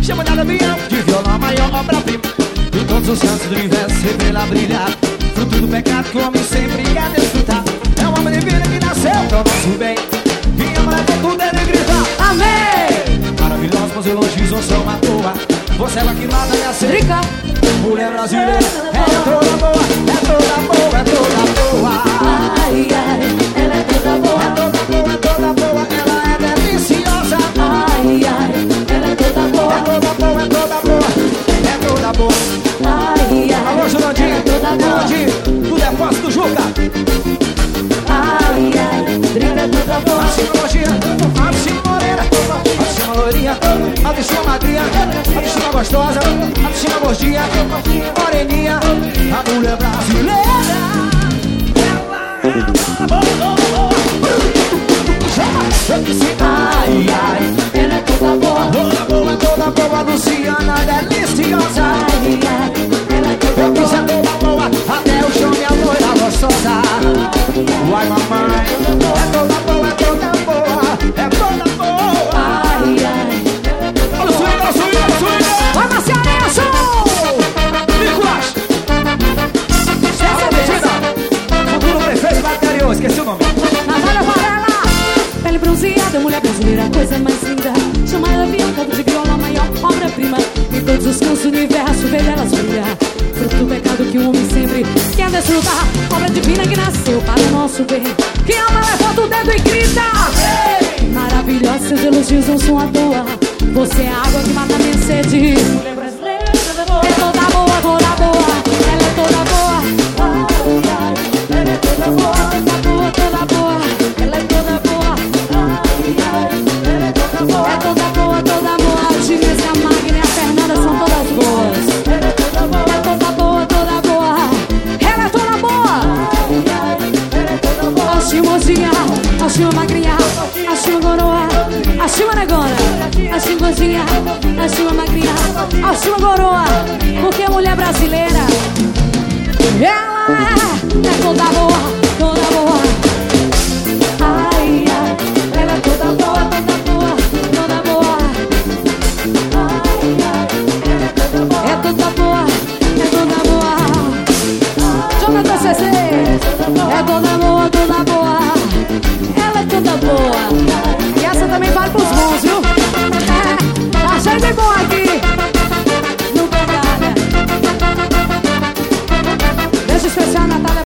chama de avião, de violão, a maior obra-prima. Em todos os cantos do universo se vê ela brilhar. Fruto do pecado que o homem sempre quer desfrutar. É um homem divino que nasceu pro nosso bem. Quem ama é com tudo ele grita amém. Maravilhosos meus elogios não são à toa. Você é ela que mata minha sede. Mulher brasileira é toda boa, é toda boa, é toda boa. Ai, ai, ela é toda boa. É toda boa, é toda boa, ela é deliciosa. Ai, ai, ela é toda boa. É toda boa, é toda boa, é toda boa. Ai, ai, alô, Julandinho, ela é toda boa. do depósito do Juca. Ai, ai, Drica é toda boa. Acima Lojinha, acima Morena, acima Loirinha, acima Magrinha, acima Gostosa, acima Gordinha, Moreninha, a mulher brasileira. Ai, ai, ela é toda boa. Toda boa, Luciana, deliciosa. Ai, ai, ela é toda Eu quis boa. a toda boa, até o chão, minha loira gostosa. Uai, mamãe, é toda boa, é toda boa, é toda boa. Ai, ai, Olha o swing, olha o swing, olha o swing. Vai, Marciano, Nicolas. Alô, Medina, futuro prefeito do interior, esqueci o nome. Natália Varela, pele bronzeada, mulher brasileira, coisa mais linda. Chama ela avião, canto de viola, a maior obra-prima. Em todos os cantos do universo, vê elas brilhar. Fruto do pecado que o homem sempre quer desfrutar. Obra divina que nasceu para o nosso bem. Quem ama, levanta o dedo e grita amém. Maravilhosos seus elogios não são à toa. Você é a água que mata a minha sede. Mulher brasileira, é toda boa, toda boa. Ela é toda boa. Ai, ai, ela é toda boa, toda boa, toda boa. Ela é toda boa. Ai, ai, ela é toda boa. É toda boa, toda boa. A Ginés, a Magna e a Fernanda são todas boas. Ela é toda boa. É toda boa, toda boa. Ela é toda boa. Ai, ai, ela é toda boa. Achima Gordinha, achima Magrinha, achima Goroa, achima Negona, achima Gordinha, achima Magrinha, achima Goroa. Porque a mulher brasileira, ela é toda boa, toda boa.